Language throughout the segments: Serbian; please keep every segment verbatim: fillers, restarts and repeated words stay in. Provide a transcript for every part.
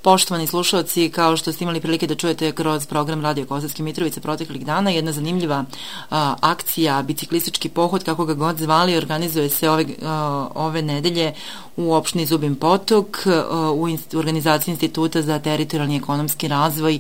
Poštovani slušalci, kao što ste imali prilike da čujete kroz program Radio Kosovske Mitrovice proteklih dana, jedna zanimljiva a, akcija, biciklistički pohod, kako ga god zvali, organizuje se ove, a, ove nedelje u opštini Zubin Potok, a, u inst, organizaciji Instituta za teritorijalni ekonomski razvoj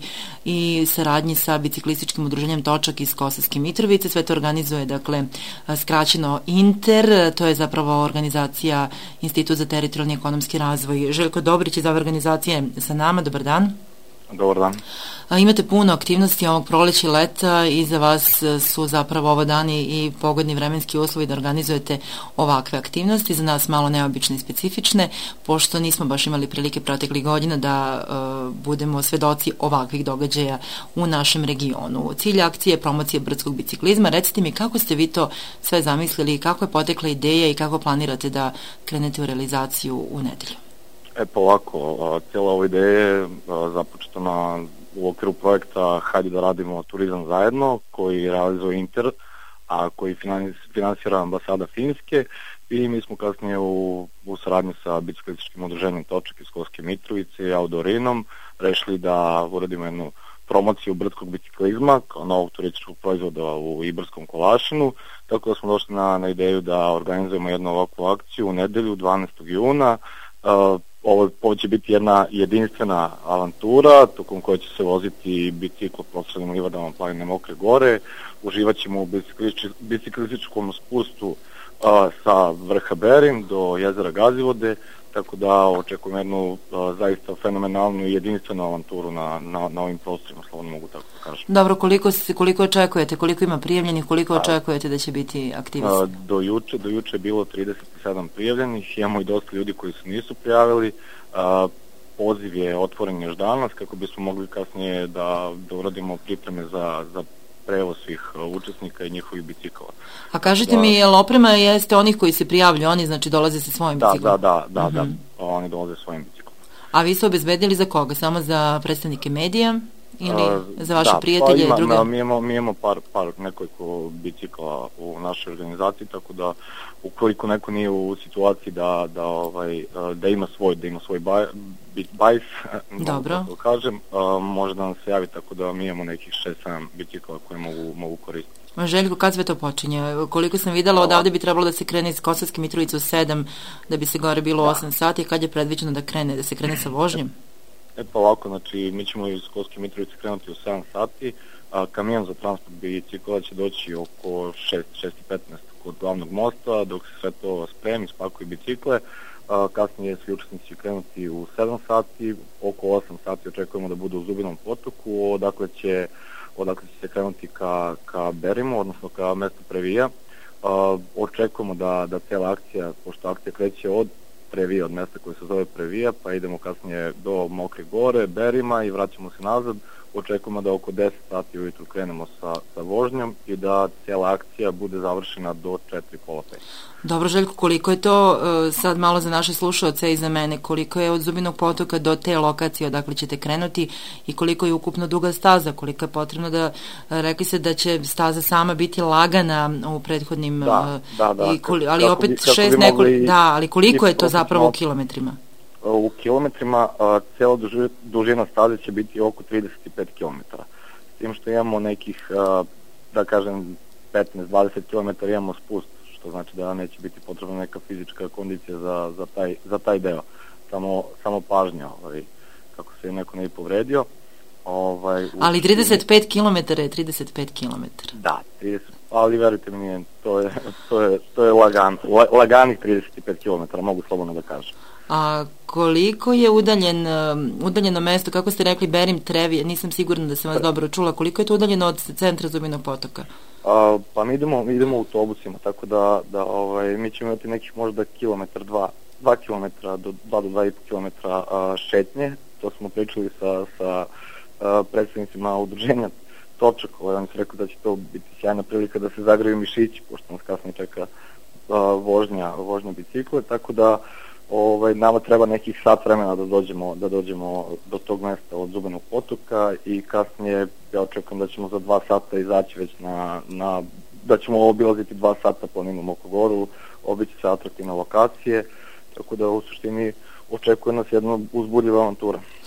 i saradnji sa biciklističkim udruženjem Točak iz Kosovske Mitrovice. Sve to organizuje, dakle, skraćeno Inter, to je zapravo organizacija Institut za teritorijalni ekonomski razvoj. Željko Dobrić iz ove organizacije sa nama, dobar dan. Dobar dan. A, imate puno aktivnosti ovog proleća i leta i za vas su zapravo ovo dani i pogodni vremenski uslovi da organizujete ovakve aktivnosti, za nas malo neobične i specifične, pošto nismo baš imali prilike proteklih godina da uh, budemo svedoci ovakvih događaja u našem regionu. Cilj akcije je promocija brdskog biciklizma. Recite mi kako ste vi to sve zamislili, kako je potekla ideja i kako planirate da krenete u realizaciju u nedelju? E pa ovako, cijela ova ideja je započetana u okviru projekta Hajde da radimo turizam zajedno, koji realizuje Inter, a koji finansira ambasada Finske, i mi smo kasnije u, u saradnji sa biciklističkim udruženjem Točak iz Kosovske Mitrovice i Audorinom rešili da uradimo jednu promociju brdskog biciklizma kao novog turističkog proizvoda u Ibarskom Kolašinu, tako da smo došli na, na ideju da organizujemo jednu ovakvu akciju u nedelju dvanaestog juna. Uh, Ovo, ovo će biti jedna jedinstvena avantura tokom koje će se voziti biciklo profesionalnim livadama planine Mokre Gore. Uživat ćemo u biciklističkom spustu uh, sa vrha Berim do jezera Gazivode, tako da očekujem jednu uh, zaista fenomenalnu i jedinstvenu avanturu na, na, na ovim prostorima, slobodno mogu tako da kažem. Dobro, koliko, koliko očekujete, koliko ima prijavljenih, koliko očekujete da će biti aktivista? Uh, do juče, do juče je bilo trideset sedam prijavljenih, imamo i dosta ljudi koji se nisu prijavili. Uh, poziv je otvoren još danas kako bismo mogli kasnije da, da uradimo pripreme za, za prevoz svih uh, učesnika i njihovih bicikala. A kažete da, mi, je li oprema jeste onih koji se prijavlju, oni znači dolaze sa svojim da, biciklom? Da, da, da, uh-huh. da, oni dolaze sa svojim biciklom. A vi ste obezbedili za koga? Samo za predstavnike medija ili uh, za vaše da, prijatelje? Pa ima, druge? mi imamo, mi imamo par, par nekoliko bicikla u našoj organizaciji, tako da ukoliko neko nije u situaciji da, da, ovaj, da ima svoj, da ima svoj baj, bajs, dobro, da kažem, uh, može da nam se javi, tako da mi imamo nekih šest sedam bicikla koje mogu, mogu koristiti. Željko, kad sve to počinje? Koliko sam videla, odavde bi trebalo da se krene iz Kosovske Mitrovice u sedam, da bi se gore bilo da. osam sati, kad je predviđeno da krene, da se krene sa vožnjem? E pa ovako, znači mi ćemo iz Kosovske Mitrovice krenuti u sedam sati, a kamion za transport bicikla će doći oko šest, šest i petnaest kod glavnog mosta, dok se sve to spremi, spakuju bicikle. A, kasnije svi učesnici će krenuti u sedam sati, oko osam sati očekujemo da budu u Zubinom Potoku, odakle će, odakle će se krenuti ka, ka Berimu, odnosno ka mestu Previja. A, očekujemo da, da cijela akcija, pošto akcija kreće od Previja, od mesta koje se zove Previja, pa idemo kasnije do Mokre Gore, Berima i vraćamo se nazad. Očekujemo da oko deset sati ujutru krenemo sa, sa vožnjom i da cijela akcija bude završena do četiri pola pet. Dobro, Željko, koliko je to, sad malo za naše slušaoce i za mene, koliko je od Zubinog Potoka do te lokacije odakle ćete krenuti i koliko je ukupno duga staza, koliko je potrebno da, rekli se da će staza sama biti lagana u prethodnim, da, da, da, i koli, ali kako opet bi, šest neko, da, ali koliko je to zapravo u kilometrima? U kilometrima a, cijela duži, dužina staze će biti oko trideset pet kilometara. S tim što imamo nekih, a, da kažem, petnaest do dvadeset kilometara imamo spust, što znači da neće biti potrebna neka fizička kondicija za, za, taj, za taj deo. Samo, samo pažnja, ovaj, kako se neko ne bi povredio. Ovaj, ali trideset pet kilometara je trideset pet kilometara. Da, trideset, ali verujte mi, to je, to je, to je lagan, laganih trideset pet kilometara, mogu slobodno da kažem. A koliko je udaljen, udaljeno mesto, kako ste rekli, Berim, Trevi, nisam sigurna da sam vas dobro čula, koliko je to udaljeno od centra Zubinog Potoka? A, pa mi idemo, mi idemo autobusima, tako da, da ovaj, mi ćemo imati nekih možda kilometar, dva, dva kilometra, do dva do dva i po kilometra a, šetnje. To smo pričali sa, sa a, predstavnicima udruženja Točak, ovaj, oni su rekli da će to biti sjajna prilika da se zagraju mišići, pošto nas kasnije čeka a, vožnja, vožnja bicikle, tako da Ovaj, nama treba nekih sat vremena da dođemo, da dođemo do tog mesta od Zubinog Potoka i kasnije ja očekujem da ćemo za dva sata izaći već na, na da ćemo obilaziti dva sata planinu Mokru Goru, obići se atraktivne lokacije, tako da u suštini očekuje nas jedna uzbudljiva avantura.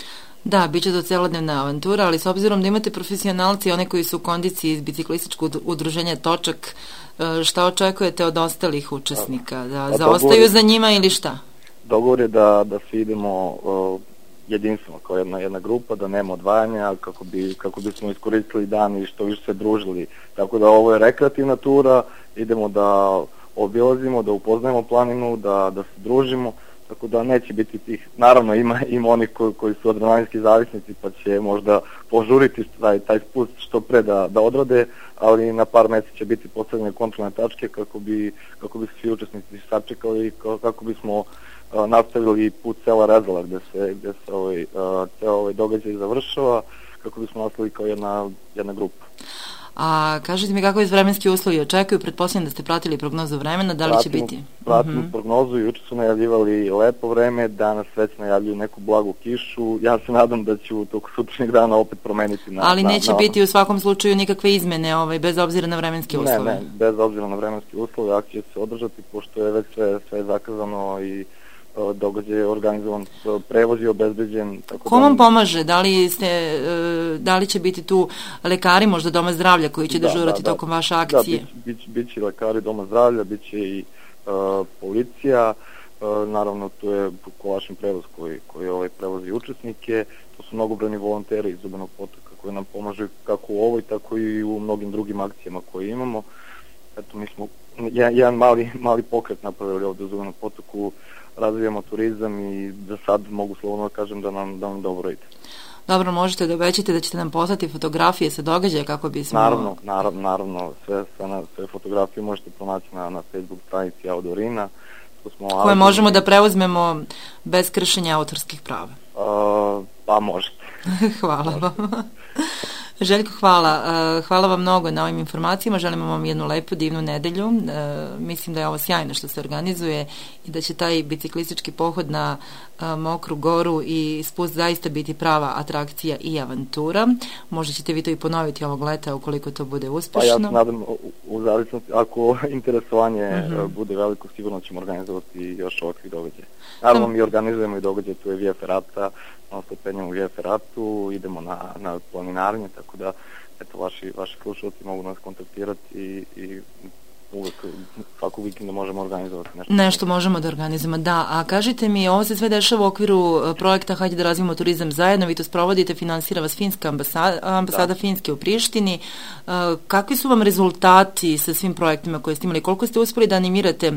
Da, bit će to celodnevna avantura, ali s obzirom da imate profesionalci, one koji su u kondiciji iz biciklističkog udruženja Točak, šta očekujete od ostalih učesnika? Da a zaostaju dogovor, za njima ili šta? Dogovor je da, da se idemo uh, jedinstveno kao jedna, jedna grupa, da nema odvajanja, kako, bi, kako bismo iskoristili dan i što više se družili. Tako da ovo je rekreativna tura, idemo da obilazimo, da upoznajemo planinu, da, da se družimo, tako da neće biti tih, naravno ima, ima onih koji, koji su adrenalinski zavisnici pa će možda požuriti taj, taj spust što pre da, da odrade, ali na par mesta će biti postavljene kontrolne tačke kako bi, kako bi svi učesnici sačekali i kako bismo a, nastavili put sela Rezala gde se, gde se ovaj, a, ceo ovaj događaj završava, kako bismo nastavili kao jedna, jedna grupa. A kažete mi kako iz vremenski uslovi očekuju, pretpostavljam da ste pratili prognozu vremena, da li pratimo, će biti? Pratimo uh-huh. prognozu, juče su najavljivali lepo vreme, danas već najavljuju neku blagu kišu, ja se nadam da će u toku sutrašnjeg dana opet promeniti na... Ali na, neće na biti u svakom slučaju nikakve izmene, ovaj, bez obzira na vremenske uslove? Ne, ne, bez obzira na vremenske uslove, akcija će se održati, pošto je već sve, sve zakazano i događaj je organizovan, prevoz je obezbeđen. Tako Ko vam pomaže? Da li, ste, da li će biti tu lekari, možda Doma zdravlja koji će da, dežurati da, da, tokom vaše akcije? Da, bit, bit, bit će lekari Doma zdravlja, bit će i uh, policija, uh, naravno tu je kolašni prevoz koji, koji ovaj prevozi učesnike, to su mnogobrojni volonteri iz Zubanog Potoka koji nam pomažu kako u ovoj, tako i u mnogim drugim akcijama koje imamo. Eto, mi smo jedan, jedan mali, mali pokret napravili ovde u Zubanom Potoku, razvijamo turizam i za sad mogu slobodno da kažem da nam, da nam dobro ide. Dobro, možete da obećate da ćete nam poslati fotografije sa događaja kako bismo... Naravno, naravno, naravno sve, sve, na, sve fotografije možete pronaći na, na Facebook stranici Audorina. Smo koje autori... možemo da preuzmemo bez kršenja autorskih prava. Uh, pa možete. Hvala vam. Željko, hvala. Hvala vam mnogo na ovim informacijama. Želimo vam jednu lepu, divnu nedelju. Mislim da je ovo sjajno što se organizuje i da će taj biciklistički pohod na Mokru Goru i spust zaista biti prava atrakcija i avantura. Možda ćete vi to i ponoviti ovog leta ukoliko to bude uspešno. Pa ja se nadam u zavisnosti, ako interesovanje uh-huh. bude veliko, sigurno ćemo organizovati još ovakvih događaja. Naravno, mi organizujemo i događaje, tu je Via Ferrata, ono se penjamo u Via Ferratu, idemo na, na planinarenje, tako da eto, vaši, vaši slušalci mogu nas kontaktirati i, i uvek svakog vikenda možemo organizovati nešto. Nešto možemo da organizujemo, da. A kažite mi, ovo se sve dešava u okviru projekta Hajde da razvijemo turizam zajedno, vi to sprovodite, finansira vas Finska ambasada, ambasada da. Finske u Prištini. Kakvi su vam rezultati sa svim projektima koje ste imali? Koliko ste uspeli da animirate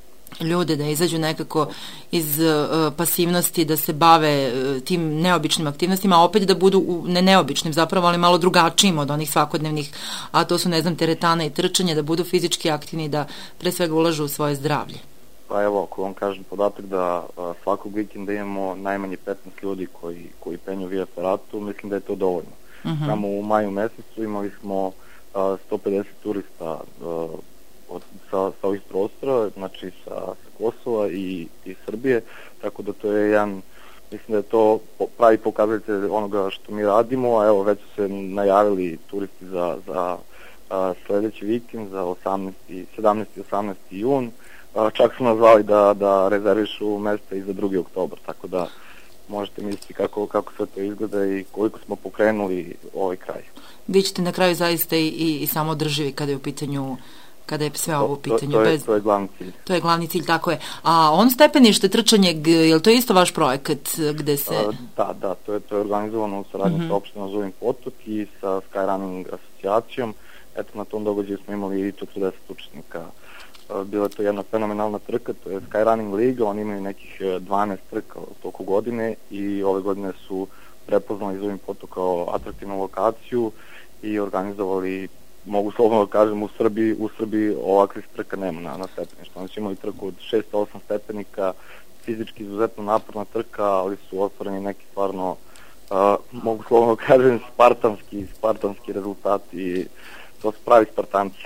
ljude da izađu nekako iz uh, pasivnosti, da se bave uh, tim neobičnim aktivnostima, a opet da budu u, ne neobičnim zapravo, ali malo drugačijim od onih svakodnevnih, a to su, ne znam, teretana i trčanje, da budu fizički aktivni, da pre svega ulažu u svoje zdravlje? Pa evo, ako vam kažem podatak da uh, svakog vikenda imamo najmanje petnaest ljudi koji, koji penju Via Ferratu, mislim da je to dovoljno. Uh-huh. Samo u maju mesecu imali smo uh, sto pedeset turista uh, Od, sa, sa ovih prostora, znači sa, sa Kosova i, i Srbije, tako da to je jedan, mislim da je to pravi pokazatelj onoga što mi radimo, a evo već su se najavili turisti za, za a, sledeći vikend, za osamnaesti, sedamnaesti i osamnaesti jun, a, čak su nazvali da, da rezervišu mesta i za drugi oktobar, tako da možete misliti kako, kako sve to izgleda i koliko smo pokrenuli ovaj kraj. Vi ćete na kraju zaista i, i, i samo održivi kada je u pitanju kada je sve ovo u pitanju. To, to, je, bez... to je glavni cilj. To je glavni cilj, tako je. A on stepenište, trčanje, je li to isto vaš projekat gde se... A, da, da, to je, to je organizovano u saradnji uh-huh. sa opštinom Zubin Potok i sa Skyrunning asocijacijom. Eto, na tom događaju smo imali i četrdeset učesnika. Bila je to jedna fenomenalna trka, to je Skyrunning liga, oni imaju nekih dvanaest trka u toku godine i ove godine su prepoznali Zubin Potok kao atraktivnu lokaciju i organizovali, mogu slobodno da kažem, u Srbiji, u Srbiji ovakvih trka nema na, na stepeništu. Oni su imali trku od šest do osam stepenika, fizički izuzetno naporna trka, ali su ostvareni neki stvarno, uh, mogu slobodno da kažem, spartanski, spartanski rezultati i to su pravi spartanci.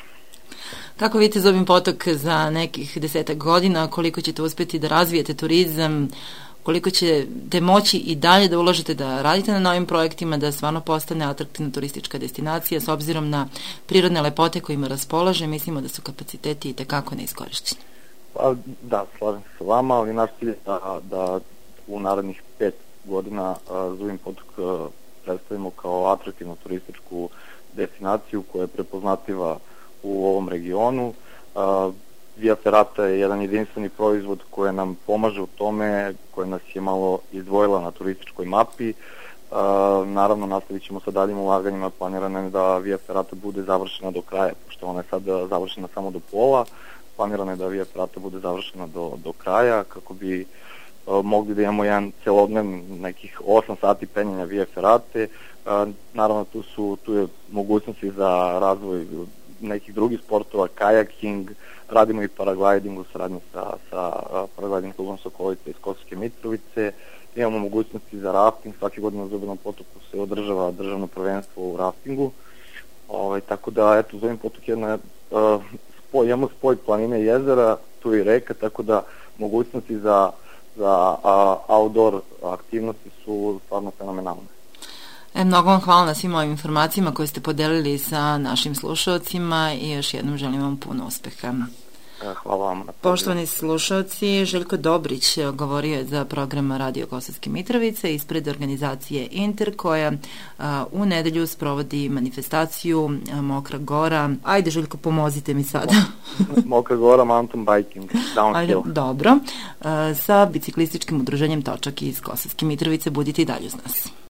Kako vidite Zubin Potok za nekih desetak godina, koliko ćete uspeti da razvijete turizam, koliko ćete moći i dalje da ulažete, da radite na novim projektima, da stvarno postane atraktivna turistička destinacija s obzirom na prirodne lepote kojima raspolaže, mislimo da su kapaciteti i tekako neiskorišćeni. Pa, da, slažem se sa vama, ali naš cilj je da, da u narednih pet godina Zubin potok predstavimo kao atraktivnu turističku destinaciju koja je prepoznatljiva u ovom regionu. Via Ferrata je jedan jedinstveni proizvod koji nam pomaže u tome, koja nas je malo izdvojila na turističkoj mapi. Naravno, nastavit ćemo sa daljim ulaganjima, planirano je da Via Ferrata bude završena do kraja, pošto ona je sad završena samo do pola, planirano je da Via Ferrata bude završena do, do kraja, kako bi mogli da imamo jedan celodnevni nekih osam sati penjanja Via Ferrate. Naravno, tu su tu je mogućnosti za razvoj nekih drugih sportova, kajaking, radimo i paragliding u saradnji sa, sa paragliding klubom Sokolica iz Kosovske Mitrovice, imamo mogućnosti za rafting, svake godine u Zubinom potoku se održava državno prvenstvo u raftingu, ovaj, tako da, eto, Zubin potok je jedna, uh, spoj, imamo spoj planine i jezera, tu je i reka, tako da mogućnosti za, za uh, outdoor aktivnosti su stvarno fenomenalne. E, mnogo vam hvala na svim ovim informacijama koje ste podelili sa našim slušalcima i još jednom želim vam puno uspeha. Hvala vam. Poštovani slušalci, Željko Dobrić govorio je za program Radio Kosovske Mitrovice ispred organizacije Inter koja a, u nedelju sprovodi manifestaciju a, Mokra Gora. Ajde Željko, pomozite mi sada. Mokra Gora mountain biking, downhill. Ajde, dobro. A, sa biciklističkim udruženjem Točak iz Kosovske Mitrovice, budite i dalje uz nas.